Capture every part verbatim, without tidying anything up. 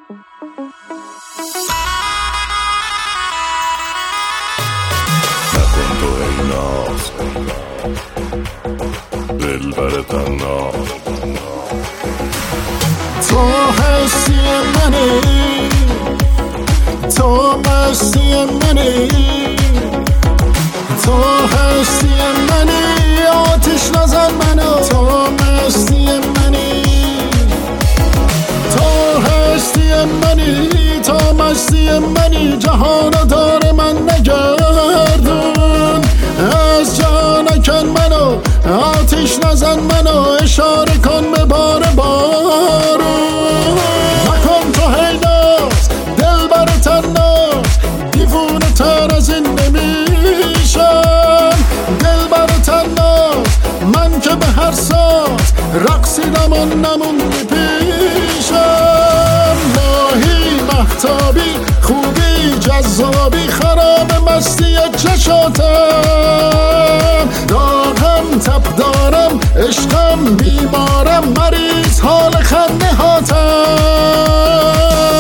نکن تو ای ناز دلبر تناز، تو هستی منی، تو مستی منی، تو هستی منی، آتش نزن منو، تو مستی منی، تو هستی منی، تو مستی منی، جهانو دار من نگردون، از جا نکن منو، آتش نزن منو، اشاره کن به بار بارون، نکن تو هی ناز دلبر تناز، دیوونه تر از این نمیشم، دلبر تناز من که به هر ساز رقصیدم و نموندی پیشم، ماهی مهتابی خوبی جذابی خراب مستی چشاتم، دارم تب دارم عشقم بیمارم مریض حال خنده هاتم،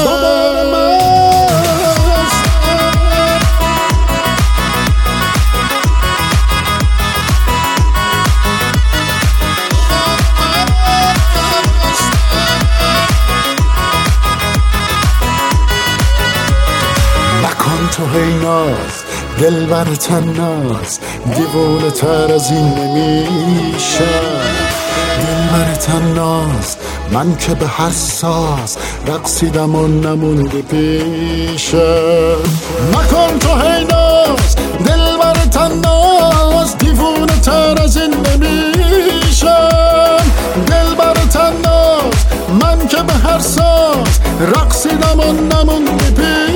نکن تو هی ناز دلبر تناز، دیوونه تر از این نمیشم، دلبر تناز من که به هر ساز رقصیدم و نمونده پیشم، نکن تو هی ناز دلبر تناز، دیوونه تر از این نمیشم، دلبر تناز من که به هر ساز رقصیدم و نمونده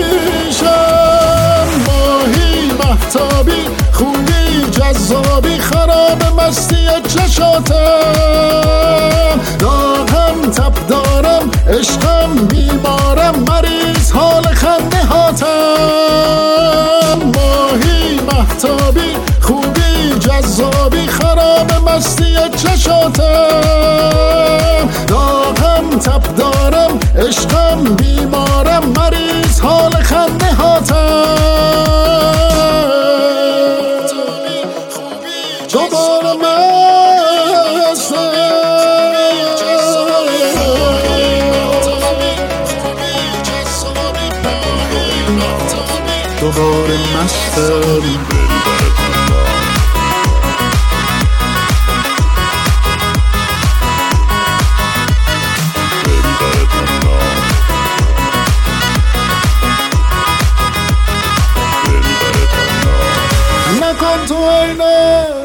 پیشم، ماهی مهتابی خوبی جذابی خراب مستی چشاتم، دارم تب دارم عشقم بیمارم مریض حال خنده هاتم، ماهی مهتابی خوبی جذابی خراب مستی چشاتم، دارم تب دارم عشقم بیمارم مریض حال خنده هاتم، دوباره مستم، دوباره مستم، نکن تو ای ناز